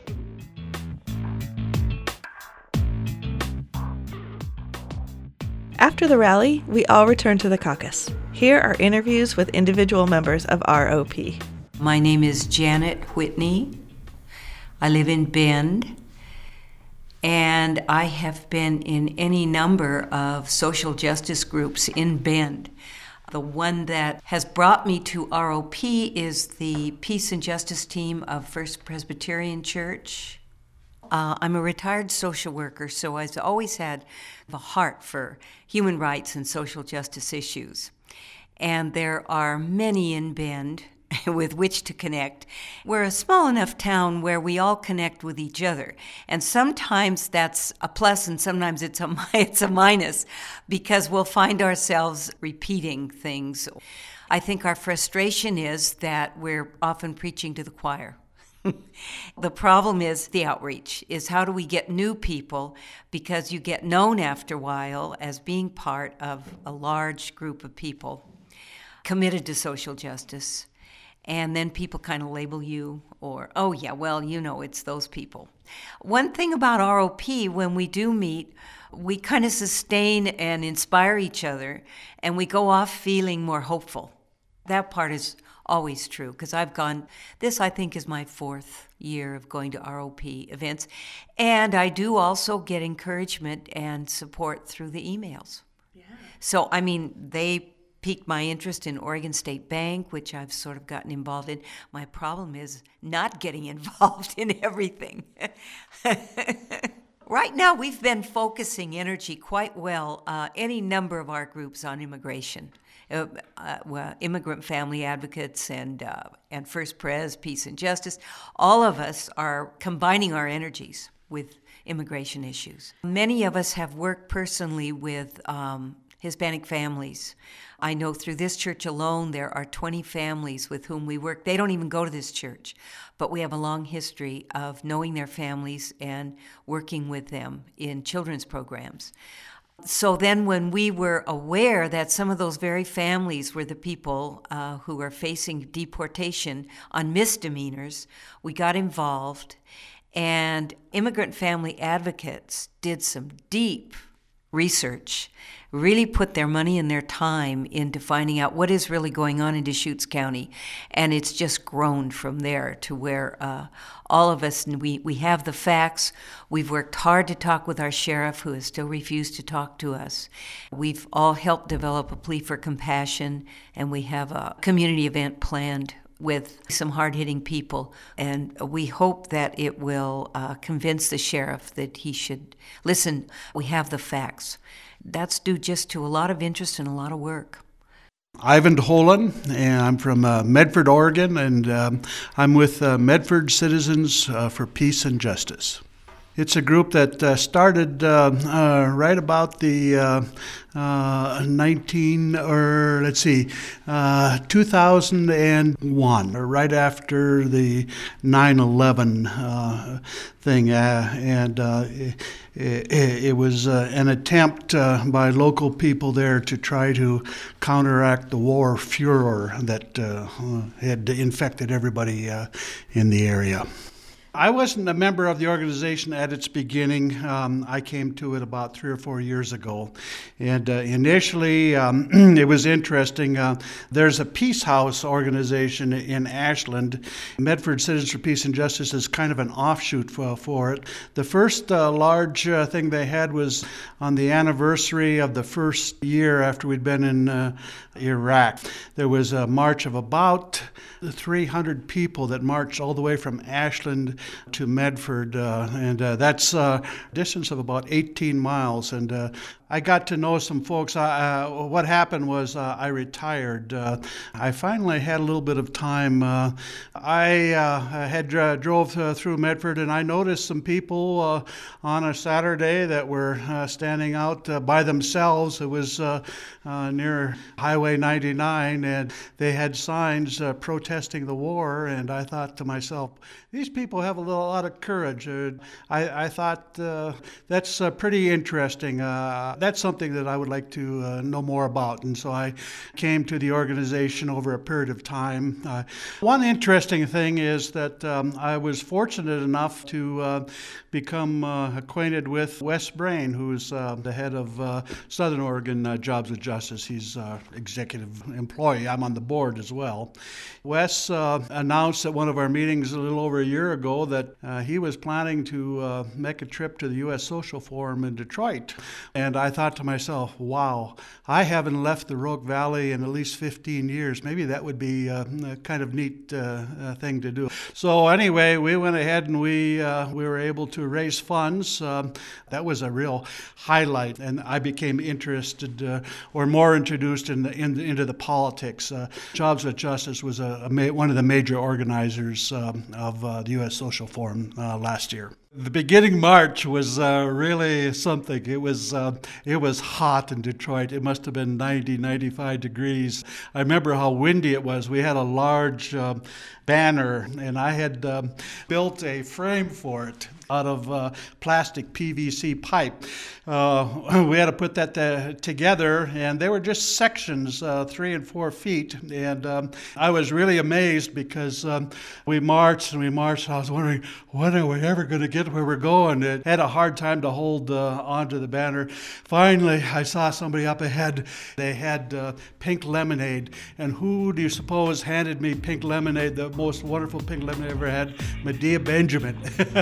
After the rally, we all returned to the caucus. Here are interviews with individual members of R O P. My name is Janet Whitney. I live in Bend. And I have been in any number of social justice groups in Bend. The one that has brought me to R O P is the Peace and Justice team of First Presbyterian Church. Uh, I'm a retired social worker, so I've always had a heart for human rights and social justice issues. And there are many in Bend with which to connect. We're a small enough town where we all connect with each other. And sometimes that's a plus and sometimes it's a, it's a minus because we'll find ourselves repeating things. I think our frustration is that we're often preaching to the choir. The problem is the outreach, is how do we get new people, because you get known after a while as being part of a large group of people committed to social justice. And then people kind of label you or, oh yeah, well, you know, it's those people. One thing about R O P, when we do meet, we kind of sustain and inspire each other, and we go off feeling more hopeful. That part is always true, because I've gone, this I think is my fourth year of going to R O P events, and I do also get encouragement and support through the emails. Yeah. So, I mean, they piqued my interest in Oregon State Bank, which I've sort of gotten involved in. My problem is not getting involved in everything. Right now, we've been focusing energy quite well, uh, any number of our groups, on immigration. Uh, uh, well, immigrant family advocates and uh, and First Pres, Peace and Justice, all of us are combining our energies with immigration issues. Many of us have worked personally with um, Hispanic families. I know through this church alone there are twenty families with whom we work. They don't even go to this church, but we have a long history of knowing their families and working with them in children's programs. So then when we were aware that some of those very families were the people uh, who are facing deportation on misdemeanors, we got involved, and immigrant family advocates did some deep research, really put their money and their time into finding out what is really going on in Deschutes County. And it's just grown from there to where uh, all of us, we, we have the facts. We've worked hard to talk with our sheriff, who has still refused to talk to us. We've all helped develop a plea for compassion, and we have a community event planned with some hard-hitting people, and we hope that it will uh, convince the sheriff that he should listen. We have the facts. That's due just to a lot of interest and a lot of work. Ivan Dolan, and I'm from uh, Medford, Oregon, and um, I'm with uh, Medford Citizens uh, for Peace and Justice. It's a group that uh, started uh, uh, right about the uh, uh, nineteen or let's see, uh, two thousand one, or right after the nine eleven uh, thing, uh, and uh, it, it was uh, an attempt uh, by local people there to try to counteract the war furor that uh, had infected everybody uh, in the area. I wasn't a member of the organization at its beginning. Um, I came to it about three or four years ago. And uh, initially, um, it was interesting. Uh, there's a Peace House organization in Ashland. Medford Citizens for Peace and Justice is kind of an offshoot for, for it. The first uh, large uh, thing they had was on the anniversary of the first year after we'd been in uh, Iraq. There was a march of about three hundred people that marched all the way from Ashland to Medford, uh, and uh, that's a distance of about eighteen miles. And uh, I got to know some folks. Uh, what happened was uh, I retired. Uh, I finally had a little bit of time. Uh, I uh, had uh, drove uh, through Medford, and I noticed some people uh, on a Saturday that were uh, standing out uh, by themselves. It was uh, uh, near Highway ninety-nine, and they had signs uh, protesting the war. And I thought to myself, these people have a little, lot of courage. Uh, I, I thought uh, that's uh, pretty interesting. Uh, that's something that I would like to uh, know more about. And so I came to the organization over a period of time. Uh, one interesting thing is that um, I was fortunate enough to uh, become uh, acquainted with Wes Brain, who's uh, the head of uh, Southern Oregon uh, Jobs with Justice. He's uh, executive employee. I'm on the board as well. Wes uh, announced at one of our meetings a little over a year ago that uh, he was planning to uh, make a trip to the U S Social Forum in Detroit. And I thought to myself, wow, I haven't left the Rogue Valley in at least fifteen years. Maybe that would be uh, a kind of neat uh, uh, thing to do. So anyway, we went ahead and we uh, we were able to raise funds. Um, that was a real highlight, and I became interested uh, or more introduced in the, in the, into the politics. Uh, Jobs with Justice was a, a ma- one of the major organizers um, of uh, the U S Social Forum uh, last year. The beginning march was uh, really something. It was uh, it was hot in Detroit. It must have been ninety, ninety-five degrees. I remember how windy it was. We had a large uh, banner, and I had uh, built a frame for it out of uh, plastic P V C pipe. Uh, we had to put that uh, together, and they were just sections, uh, three and four feet. And um, I was really amazed because um, we marched and we marched, and I was wondering, when are we ever going to get where we're going? It had a hard time to hold uh, onto the banner. Finally, I saw somebody up ahead. They had uh, pink lemonade, and who do you suppose handed me pink lemonade, the most wonderful pink lemonade I ever had? Medea Benjamin.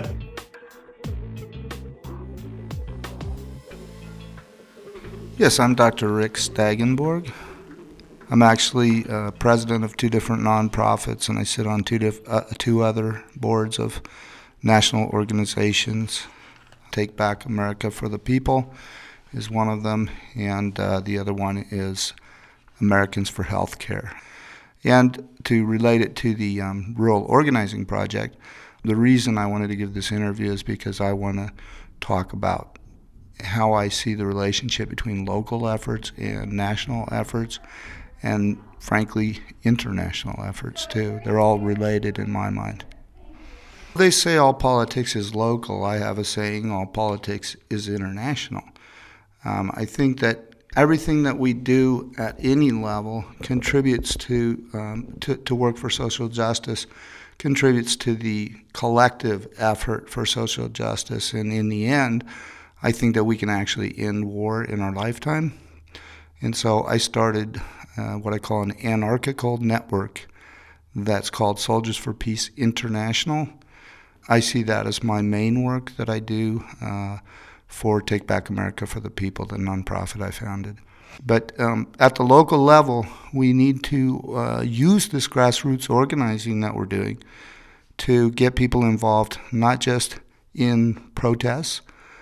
Yes, I'm Doctor Rick Stagenborg. I'm actually uh, president of two different nonprofits, and I sit on two, diff- uh, two other boards of national organizations. Take Back America for the People is one of them, and uh, the other one is Americans for Healthcare. And to relate it to the um, Rural Organizing Project, the reason I wanted to give this interview is because I want to talk about how I see the relationship between local efforts and national efforts, and frankly, international efforts too. They're all related in my mind. They say all politics is local. I have a saying, all politics is international. Um, I think that everything that we do at any level contributes to, um, to, to work for social justice, contributes to the collective effort for social justice, and in the end, I think that we can actually end war in our lifetime. And so I started uh, what I call an anarchical network that's called Soldiers for Peace International. I see that as my main work that I do uh, for Take Back America for the People, the nonprofit I founded. But um, at the local level, we need to uh, use this grassroots organizing that we're doing to get people involved, not just in protests,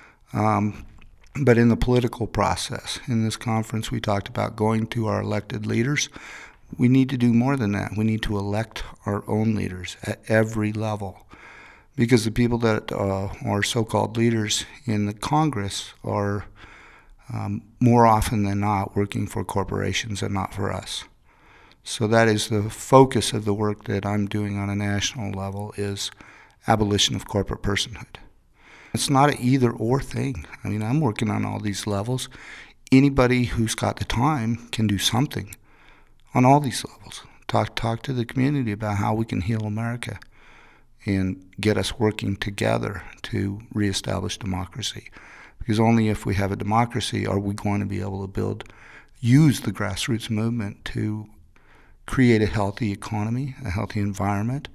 Um, but in the political process. In this conference, we talked about going to our elected leaders. We need to do more than that. We need to elect our own leaders at every level, because the people that uh, are so-called leaders in the Congress are um, more often than not working for corporations and not for us. So that is the focus of the work that I'm doing on a national level, is abolition of corporate personhood. It's not an either-or thing. I mean, I'm working on all these levels. Anybody who's got the time can do something on all these levels. Talk talk to the community about how we can heal America. and get us working together to reestablish democracy. Because only if we have a democracy are we going to be able to build, use the grassroots movement to create a healthy economy, a healthy environment,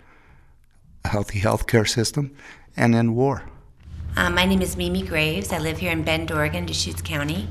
a healthy healthcare system, and end war. Um, my name is Mimi Graves. I live here in Bend, Oregon, Deschutes County.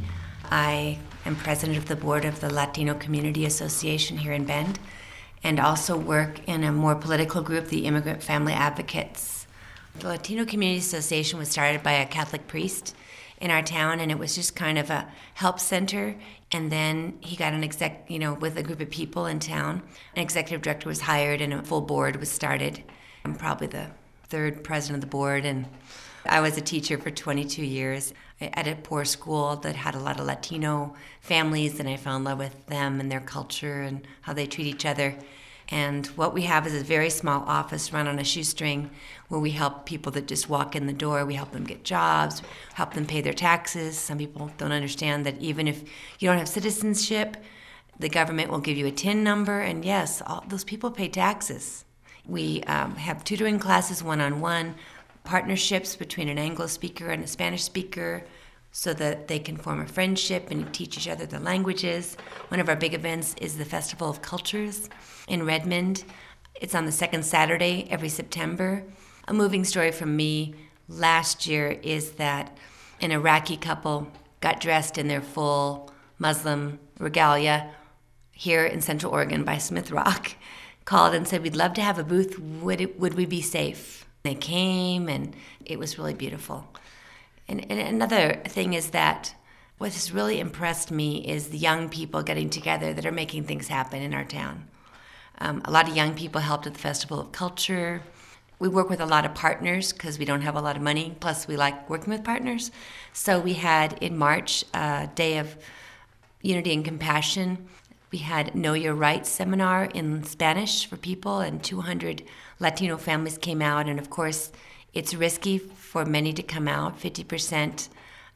I am president of the board of the Latino Community Association here in Bend, and also work in a more political group, the Immigrant Family Advocates. The Latino Community Association was started by a Catholic priest in our town, and it was just kind of a help center. And then he got an exec, you know, with a group of people in town. An executive director was hired, and a full board was started. I'm probably the third president of the board, and I was a teacher for twenty-two years at a poor school that had a lot of Latino families, and I fell in love with them and their culture and how they treat each other. And what we have is a very small office run on a shoestring where we help people that just walk in the door. We help them get jobs, help them pay their taxes. Some people don't understand that even if you don't have citizenship, the government will give you a T I N number, and yes, all those people pay taxes. We um, have tutoring classes one-on-one, partnerships between an Anglo speaker and a Spanish speaker so that they can form a friendship and teach each other the languages. One of our big events is the Festival of Cultures in Redmond. It's on the second Saturday every September. A moving story from me last year is that an Iraqi couple got dressed in their full Muslim regalia here in Central Oregon by Smith Rock, called and said, "We'd love to have a booth. Would it, would we be safe?" They came, and it was really beautiful. And, and another thing is that what has really impressed me is the young people getting together that are making things happen in our town. Um, a lot of young people helped at the Festival of Culture. We work with a lot of partners because we don't have a lot of money, plus we like working with partners. So we had in March a Day of Unity and Compassion. We had Know Your Rights seminar in Spanish for people, and two hundred Latino families came out. And of course, it's risky for many to come out. fifty percent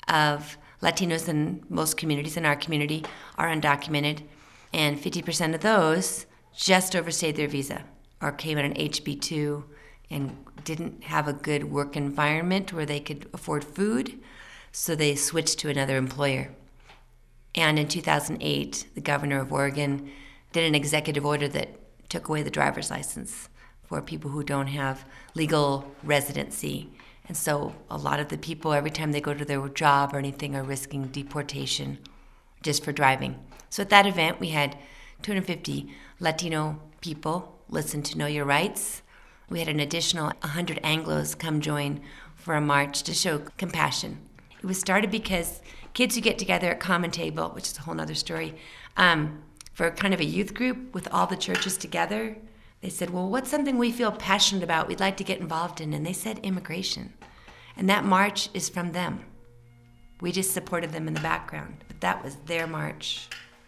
of Latinos in most communities, in our community, are undocumented. And fifty percent of those just overstayed their visa or came on an H B two and didn't have a good work environment where they could afford food, so they switched to another employer. And in two thousand eight, the governor of Oregon did an executive order that took away the driver's license for people who don't have legal residency. And so a lot of the people, every time they go to their job or anything, are risking deportation just for driving. So at that event, we had two hundred fifty Latino people listen to Know Your Rights. We had an additional one hundred Anglos come join for a march to show compassion. It was started because kids who get together at Common Table, which is a whole other story, um, for kind of a youth group with all the churches together, they said, well, what's something we feel passionate about we'd like to get involved in? And they said immigration. And that march is from them. We just supported them in the background, but that was their march.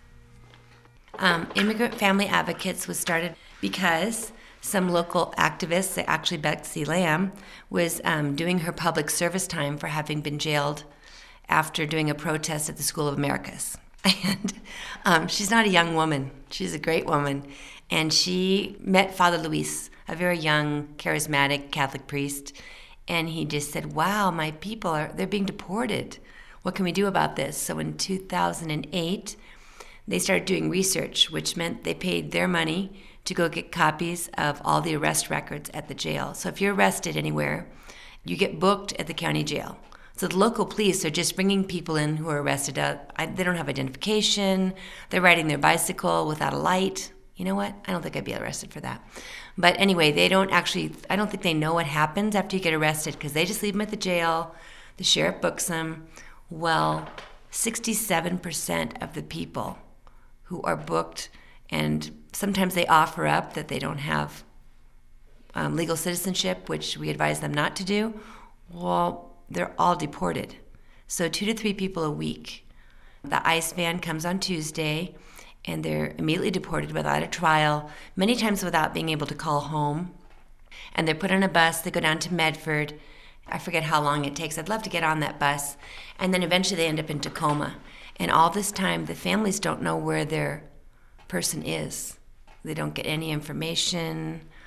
Um, Immigrant Family Advocates was started because some local activists, actually Betsy Lamb, was um, doing her public service time for having been jailed after doing a protest at the School of Americas. And um, she's not a young woman. She's a great woman. And she met Father Luis, a very young, charismatic Catholic priest, and he just said, wow, my people, are they're being deported. What can we do about this? So in two thousand eight, they started doing research, which meant they paid their money to go get copies of all the arrest records at the jail. So if you're arrested anywhere, you get booked at the county jail. So the local police are just bringing people in who are arrested. Uh, I, they don't have identification. They're riding their bicycle without a light. You know what? I don't think I'd be arrested for that. But anyway, they don't actually, I don't think they know what happens after you get arrested because they just leave them at the jail. The sheriff books them. Well, sixty-seven percent of the people who are booked, and sometimes they offer up that they don't have um, legal citizenship, which we advise them not to do, well, they're all deported. So two to three people a week. The ICE van comes on Tuesday, and they're immediately deported without a trial, many times without being able to call home. And they're put on a bus, they go down to Medford. I forget how long it takes. I'd love to get on that bus. And then eventually they end up in Tacoma. And all this time, the families don't know where their person is. They don't get any information.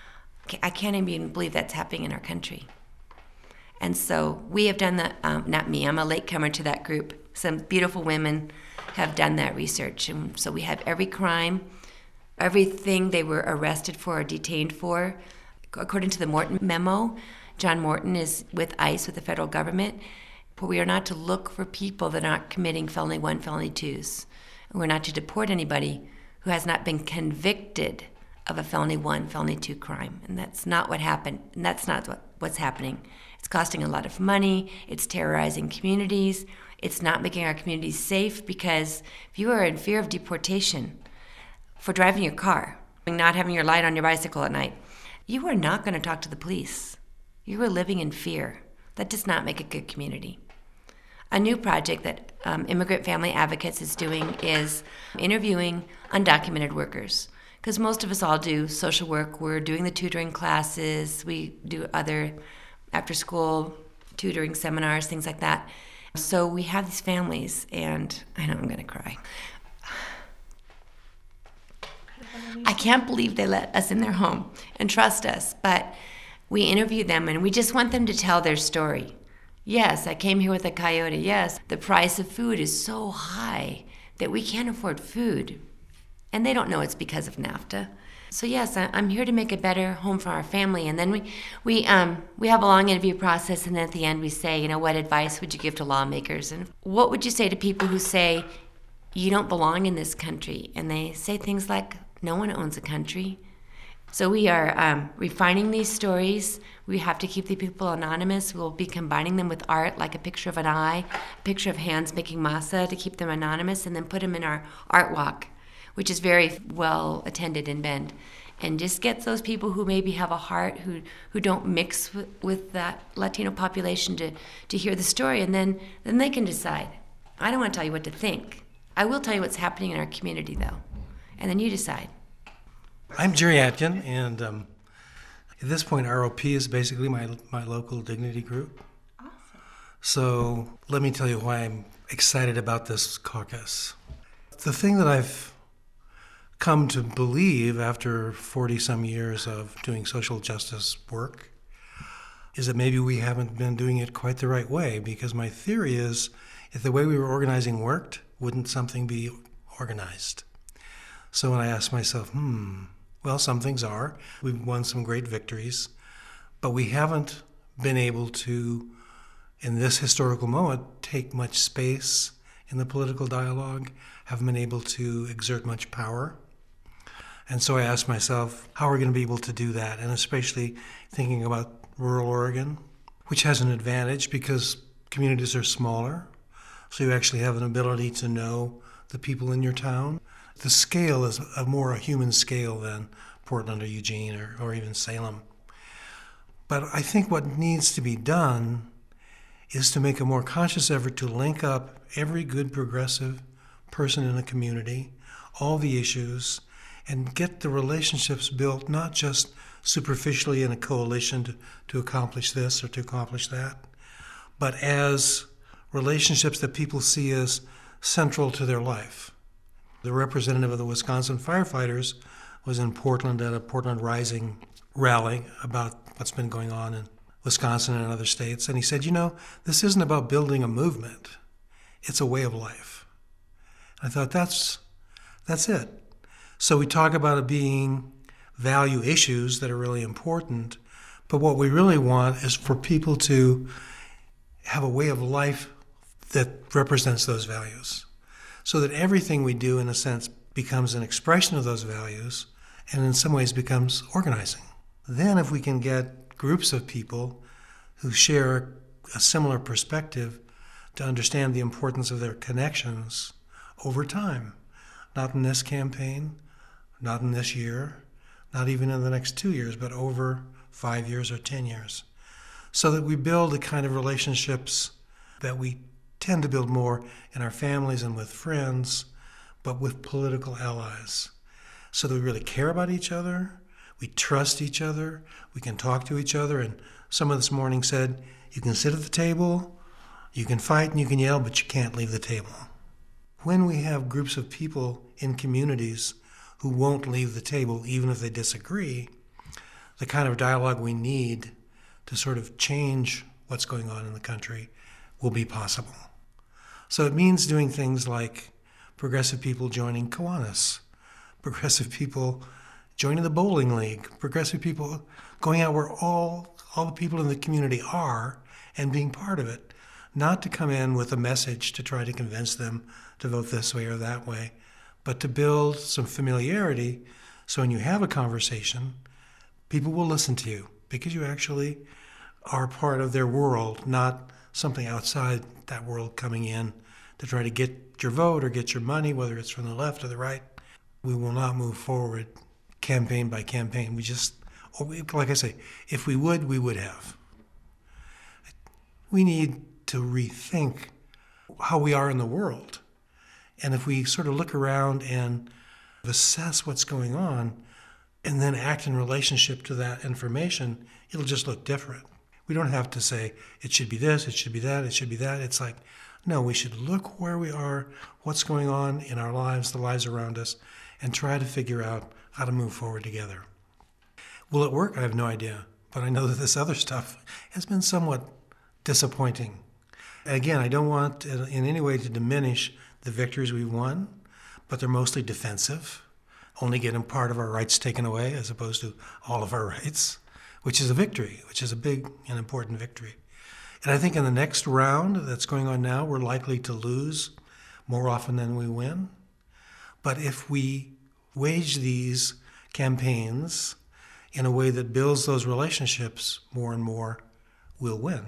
I can't even believe that's happening in our country. And so we have done that, um, not me, I'm a latecomer to that group. Some beautiful women have done that research. And so we have every crime, everything they were arrested for or detained for. According to the Morton memo, John Morton is with ICE, with the federal government. But we are not to look for people that aren't committing felony one, felony twos. And we're not to deport anybody who has not been convicted of a felony one, felony two crime. And that's not what happened. And that's not what, what's happening. It's costing a lot of money. It's terrorizing communities. It's not making our communities safe, because if you are in fear of deportation for driving your car, not having your light on your bicycle at night, you are not going to talk to the police. You are living in fear. That does not make a good community. A new project that um, Immigrant Family Advocates is doing is interviewing undocumented workers. Because most of us all do social work. We're doing the tutoring classes. We do other after-school tutoring seminars, things like that. So we have these families, and I know I'm going to cry. I can't believe they let us in their home and trust us, but we interview them, and we just want them to tell their story. Yes, I came here with a coyote. Yes, the price of food is so high that we can't afford food. And they don't know it's because of NAFTA. So yes, I'm here to make a better home for our family. And then we we um we have a long interview process, and then at the end we say, you know, what advice would you give to lawmakers? And what would you say to people who say, you don't belong in this country? And they say things like, no one owns a country. So we are um, refining these stories. We have to keep the people anonymous. We'll be combining them with art, like a picture of an eye, a picture of hands making masa, to keep them anonymous, and then put them in our art walk, which is very well attended in Bend, and just gets those people who maybe have a heart, who who don't mix with, with that Latino population, to, to hear the story, and then, then they can decide. I don't want to tell you what to think. I will tell you what's happening in our community, though, and then you decide. I'm Jerry Atkin, and um, at this point, R O P is basically my my local dignity group. Awesome. So let me tell you why I'm excited about this caucus. The thing that I've come to believe after forty-some years of doing social justice work is that maybe we haven't been doing it quite the right way, because my theory is if the way we were organizing worked, wouldn't something be organized? So when I asked myself, hmm, well, some things are. We've won some great victories, but we haven't been able to, in this historical moment, take much space in the political dialogue, haven't been able to exert much power. And so I asked myself, how are we going to be able to do that? And especially thinking about rural Oregon, which has an advantage because communities are smaller, so you actually have an ability to know the people in your town. The scale is a more a human scale than Portland or Eugene or, or even Salem. But I think what needs to be done is to make a more conscious effort to link up every good progressive person in a community, all the issues, and get the relationships built not just superficially in a coalition to, to accomplish this or to accomplish that, but as relationships that people see as central to their life. The representative of the Wisconsin firefighters was in Portland at a Portland Rising rally about what's been going on in Wisconsin and other states, and he said, you know, this isn't about building a movement, it's a way of life. I thought, that's that's it. So we talk about it being value issues that are really important, but what we really want is for people to have a way of life that represents those values, so that everything we do, in a sense, becomes an expression of those values and in some ways becomes organizing. Then if we can get groups of people who share a similar perspective to understand the importance of their connections over time, not in this campaign, not in this year, not even in the next two years, but over five years or ten years, so that we build the kind of relationships that we tend to build more in our families and with friends, but with political allies, so that we really care about each other, we trust each other, we can talk to each other. And someone this morning said, you can sit at the table, you can fight and you can yell, but you can't leave the table. When we have groups of people in communities who won't leave the table even if they disagree, the kind of dialogue we need to sort of change what's going on in the country will be possible. So it means doing things like progressive people joining Kiwanis, progressive people joining the bowling league, progressive people going out where all, all the people in the community are and being part of it, not to come in with a message to try to convince them to vote this way or that way, but to build some familiarity so when you have a conversation, people will listen to you because you actually are part of their world, not something outside that world coming in to try to get your vote or get your money, whether it's from the left or the right. We will not move forward campaign by campaign. We just, or we, like I say, if we would, we would have. We need to rethink how we are in the world. And if we sort of look around and assess what's going on and then act in relationship to that information, it'll just look different. We don't have to say, it should be this, it should be that, it should be that. It's like, no, we should look where we are, what's going on in our lives, the lives around us, and try to figure out how to move forward together. Will it work? I have no idea. But I know that this other stuff has been somewhat disappointing. Again, I don't want in any way to diminish the victories we've won, but they're mostly defensive, only getting part of our rights taken away as opposed to all of our rights, which is a victory, which is a big and important victory. And I think in the next round that's going on now, we're likely to lose more often than we win. But if we wage these campaigns in a way that builds those relationships more and more, we'll win.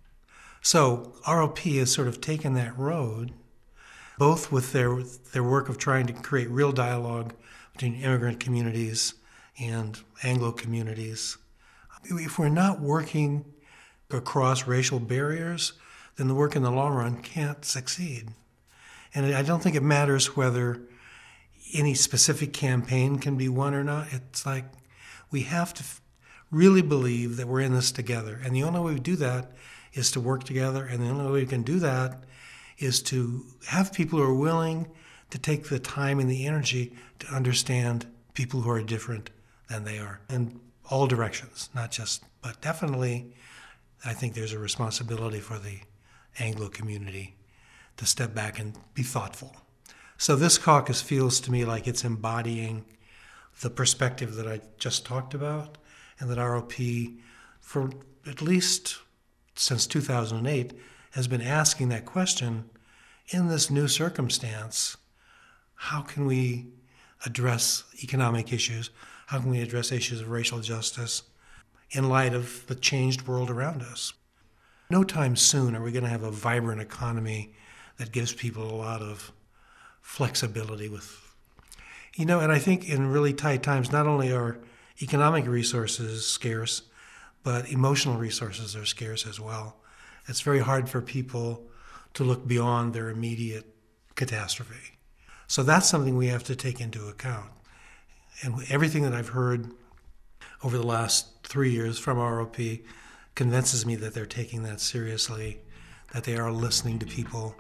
So R O P has sort of taken that road, both with their their work of trying to create real dialogue between immigrant communities and Anglo communities. If we're not working across racial barriers, then the work in the long run can't succeed. And I don't think it matters whether any specific campaign can be won or not. It's like we have to really believe that we're in this together. And the only way we do that is to work together. And the only way we can do that is to have people who are willing to take the time and the energy to understand people who are different than they are in all directions, not just, but definitely I think there's a responsibility for the Anglo community to step back and be thoughtful. So this caucus feels to me like it's embodying the perspective that I just talked about, and that R O P, for at least since two thousand eight, has been asking that question in this new circumstance. How can we address economic issues? How can we address issues of racial justice in light of the changed world around us? No time soon are we going to have a vibrant economy that gives people a lot of flexibility with, you know, and I think in really tight times, not only are economic resources scarce, but emotional resources are scarce as well. It's very hard for people to look beyond their immediate catastrophe. So that's something we have to take into account. And everything that I've heard over the last three years from R O P convinces me that they're taking that seriously, that they are listening to people.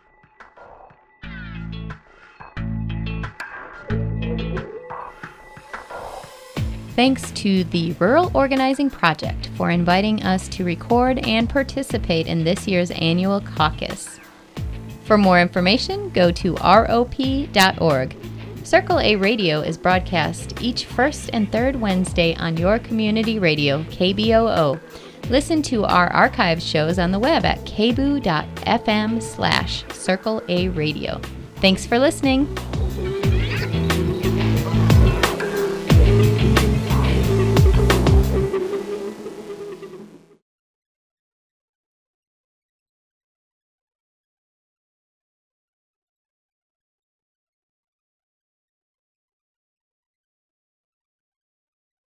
Thanks to the Rural Organizing Project for inviting us to record and participate in this year's annual caucus. For more information, go to R O P dot org. Circle A Radio is broadcast each first and third Wednesday on your community radio, K B O O. Listen to our archive shows on the web at k b o o dot f m slash Circle A Radio. Thanks for listening.